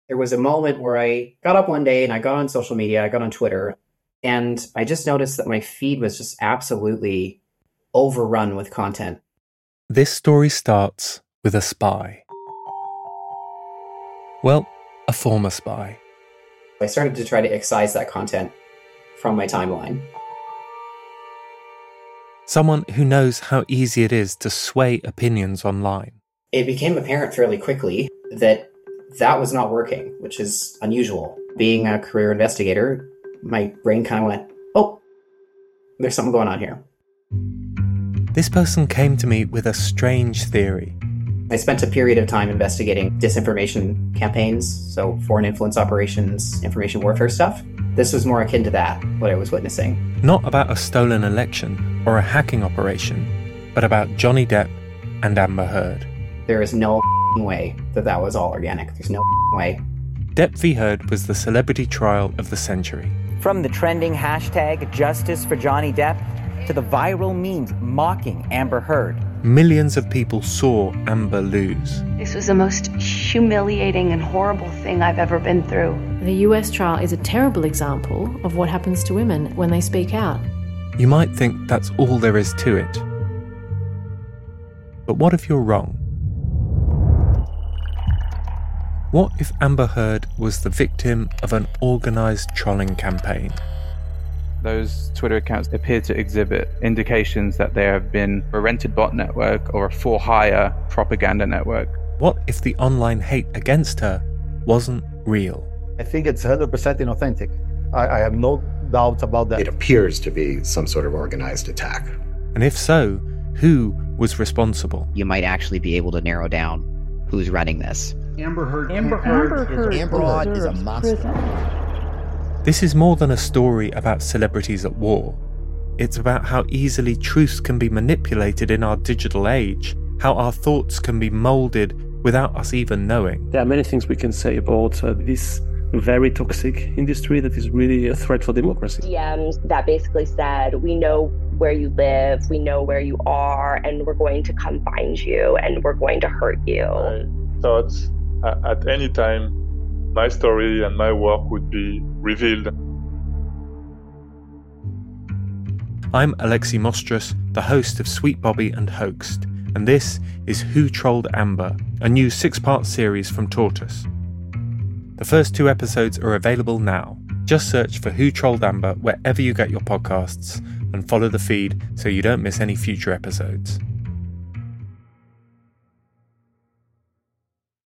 There was a moment where I got up one day and I got on social media, I got on Twitter, and I just noticed that my feed was just absolutely overrun with content. This story starts with a spy. Well, a former spy. I started to try to excise that content from my timeline. Someone who knows how easy it is to sway opinions online. It became apparent fairly quickly that was not working, which is unusual. Being a career investigator, my brain kind of went, oh, there's something going on here. This person came to me with a strange theory. I spent a period of time investigating disinformation campaigns, so foreign influence operations, information warfare stuff. This was more akin to that, what I was witnessing. Not about a stolen election or a hacking operation, but about Johnny Depp and Amber Heard. There is no way that was all organic. There's no way. Depp v. Heard was the celebrity trial of the century. From the trending hashtag Justice for Johnny Depp to the viral memes mocking Amber Heard. Millions of people saw Amber lose. This was the most humiliating and horrible thing I've ever been through. The US trial is a terrible example of what happens to women when they speak out. You might think that's all there is to it. But what if you're wrong? What if Amber Heard was the victim of an organised trolling campaign? Those Twitter accounts appear to exhibit indications that there have been a rented bot network or a for-hire propaganda network. What if the online hate against her wasn't real? I think it's 100% inauthentic. I have no doubts about that. It appears to be some sort of organized attack. And if so, who was responsible? You might actually be able to narrow down who's running this. Amber Heard is a monster. This is more than a story about celebrities at war. It's about how easily truths can be manipulated in our digital age, how our thoughts can be moulded without us even knowing. There are many things we can say about this very toxic industry that is really a threat for democracy. DMs that basically said, we know where you live, we know where you are, and we're going to come find you, and we're going to hurt you. I thought at any time my story and my work would be revealed. I'm Alexi Mostrous, the host of Sweet Bobby and Hoaxed, and this is Who Trolled Amber, a new 6-part series from Tortoise. The first 2 episodes are available now. Just search for Who Trolled Amber wherever you get your podcasts and follow the feed so you don't miss any future episodes.